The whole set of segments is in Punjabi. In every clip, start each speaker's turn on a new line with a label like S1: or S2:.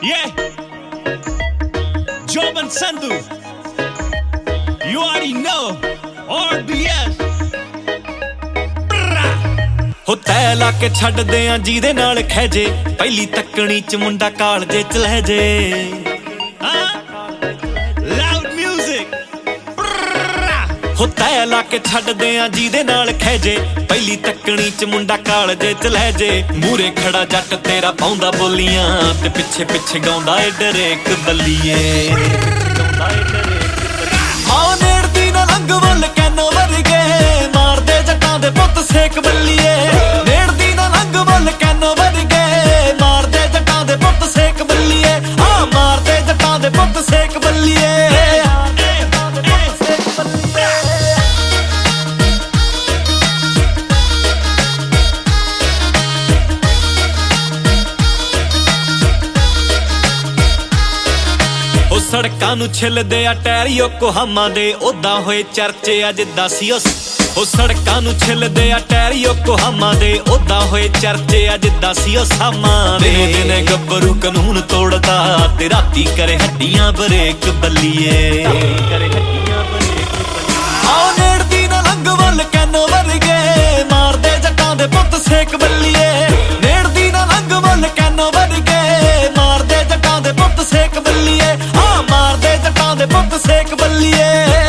S1: Yeah, Job and Sandhu. You already know. RBS.
S2: ਹੋ ਤੈ ਲਾ ਕੇ ਛੱਡਦੇ ਆ ਜਿਹਦੇ ਨਾਲ ਖਹਿਜੇ ਪਹਿਲੀ ਤੱਕਣੀ ਚ ਮੁੰਡਾ ਕਾਲਜੇ ਚ ਲੈ ਜੇ
S1: Loud music.
S2: ਹੋ ਤੈ ਲਾ ਕੇ ਛੱਡਦੇ ਆ ਜਿਹਦੇ ਨਾਲ ਖਹਿਜੇ ਪਹਿਲੀ ਤੱਕਣੀ ਚ ਮੁੰਡਾ ਕਾਲਜੇ ਚ ਲੈ ਜੇ ਮੂਰੇ ਖੜਾ ਜੱਟ ਤੇਰਾ ਪਾਉਂਦਾ ਬੋਲੀਆਂ ਤੇ ਪਿੱਛੇ ਪਿੱਛੇ ਗਾਉਂਦਾ ਏ ਡਰੇਕ ਬੱਲੀਏ ਆਹ ਨੇੜਦੀ ਨਾ ਲੰਘ ਵੱਲ ਕੈਨੋ ਵਰਗੇ ਮਾਰਦੇ ਜੱਟਾਂ ਦੇ ਪੁੱਤ ਸੇਕ ਬੱਲੀਏ ਨੇੜਦੀ ਨਾ ਲੰਘ ਵੱਲ ਕੈਨੋ ਵਰਗੇ ਮਾਰਦੇ ਜੱਟਾਂ ਦੇ ਪੁੱਤ ਸੇਕ ਬੱਲੀਏ ਆਹ ਮਾਰਦੇ ਜੱਟਾਂ ਦੇ ਪੁੱਤ ਸੇਕ ਬੱਲੀਏ ਸੜਕਾਂ ਨੂੰ ਛਿਲਦੇ ਆ ਟਾਇਰ ਯੋਕੋਹਾਮਾ ਦੇ ਉਦਾਂ ਹੋਏ ਚਰਚੇ ਆ ਜਿੱਦਾਂ ਸੀ ਉਹ ਸੜਕਾਂ ਨੂੰ ਛਿਲਦੇ ਆ ਟਾਇਰ ਯੋਕੋਹਾਮਾ ਦੇ ਉਦਾਂ ਹੋਏ ਚਰਚੇ ਆ ਜਿੱਦਾਂ ਸੀ ਉਹ ਸਾਮਾ ਦਿਨੇ ਦਿਨੇ ਗੱਭਰੂ ਕਾਨੂੰਨ ਤੋੜਦਾ ਤੇ ਰਾਤੀ ਕਰੇ ਹੱਡੀਆਂ ਬਰੇਕ ਬੱਲੀਏ ਆਹ ਨੇੜਦੀ ਨਾ ਲੰਘ ਵੱਲ ਕੈਨੋ ਵਰਗੇ ਮਾਰਦੇ ਜੱਟਾਂ ਦੇ ਪੁੱਤ ਸੇਕ ਬੱਲੀਏ ਨੇੜਦੀ ਨਾ ਲੰਘ ਵੱਲ ਕੈਨੋ ਵਰਗੇ ਮਾਰਦੇ ਜੱਟਾਂ ਦੇ ਪੁੱਤ ਸੇਕ ਬੱਲੀਏ ਆਹ ਮਾਰਦੇ ਜੱਟਾਂ ਦੇ ਪੁੱਤ ਸੇਕ ਬੱਲੀਏ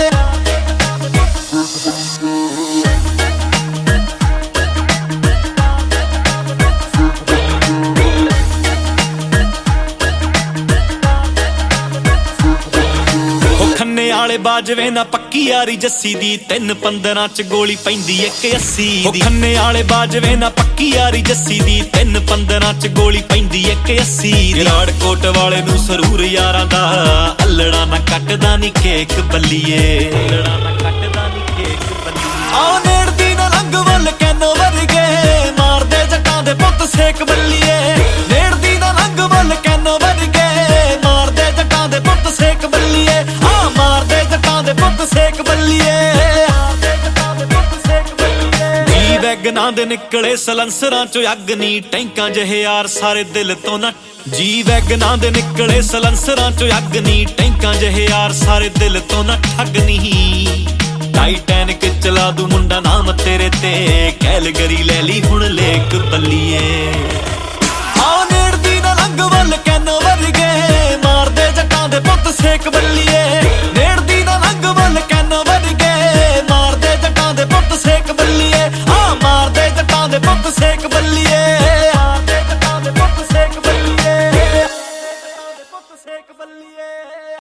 S2: ਆਲੇ ਬਾਜਵੇ ਨਾ ਪੱਕੀ ਯਾਰੀ ਜੱਸੀ ਦੀ 3-15 ਚ ਗੋਲੀ ਪੈਂਦੀ 180 ਦੀ ਖੰਨੇ ਆਲੇ ਬਾਜਵੇ ਨਾ ਪੱਕੀ ਯਾਰੀ ਜੱਸੀ ਦੀ 3-15 ਚ ਗੋਲੀ ਪੈਂਦੀ 180 ਦੀ ਰਾੜਕੋਟ ਵਾਲੇ ਨੂੰ ਸਰੂਰ ਯਾਰਾਂ ਦਾ ਅੱਲੜਾ ਨਾ ਕੱਟਦਾ ਨੀ ਕੇਕ ਬੱਲੀਏ ਅੱਲੜਾ ਨਾ ਕੱਟਦਾ ਨੀ ਕੇਕ ਬੱਲੀਏ ਆਹ ਨੇੜਦੀ ਨਾ ਲੰਘ ਵੱਲ ਕੈਨੋ ਵਰਗੇ ਮਾਰਦੇ ਜੱਟਾਂ ਦੇ ਪੁੱਤ ਸੇਕ ਬੱਲੀਏ ਨੇੜਦੀ ਨਾ ਲੰਘ ਵੱਲ ਕੈਨੋ ਵਰਗੇ ਮਾਰਦੇ ਜੱਟਾਂ ਦੇ ਪੁੱਤ ਸੇਕ ਬੱਲੀਏ ਮਾਰਦੇ ਜੱਟਾਂ ਦੇ ਪੁੱਤ ਸੇਕ ਬੱਲੀਏ ਜੀ ਵੈਗਨਾਂ ਦੇ ਨਿਕਲੇ ਸਲੰਸਰਾਂ ਚੋਂ ਅੱਗ ਨੀ ਟੈਂਕਾਂ ਜਿਹੇ ਯਾਰ ਸਾਰੇ ਦਿਲ ਤੋਂ ਨਾ ਜੀ ਵੈਗਨਾਂ ਦੇ ਨਿਕਲੇ ਸਲੰਸਰਾਂ ਚੋਂ ਅੱਗ ਨੀ ਟੈਂਕਾਂ ਜਿਹੇ ਯਾਰ ਸਾਰੇ ਦਿਲ ਤੋਂ ਨਾ ਠੱਗ ਨਹੀਂ ਟਾਈਟੈਨਿਕ ਚਲਾ ਦੂ ਮੁੰਡਾ ਨਾਮ ਤੇਰੇ ਤੇ ਕੈਲਗਰੀ ਲੈ ਲਈ ਹੁਣ ਲੇਕ ਬੱਲੀਏ ਆਹ ਨੇੜਦੀ ਨਾ ਲੰਘ ਵੱਲ ਕੈਨੋ ਵਰਗੇ ਮਾਰਦੇ ਜੱਟਾਂ ਦੇ ਪੁੱਤ ਸੇਕ ਬੱਲੀਏ ਨੇੜਦੀ ਨਾ ਲੰਘ ਵੱਲ ਕੈਨੋ ਵਰਗੇ ਮਾਰਦੇ ਜੱਟਾਂ ਦੇ ਪੁੱਤ ਸੇਕ ਬੱਲੀਏ ਆਹ ਮਾਰਦੇ ਜੱਟਾਂ ਦੇ ਪੁੱਤ ਸੇਕ ਬੱਲੀਏ ਮਾਰਦੇ ਜੱਟਾਂ ਦੇ ਪੁੱਤ ਸੇਕ ਬੱਲੀਏ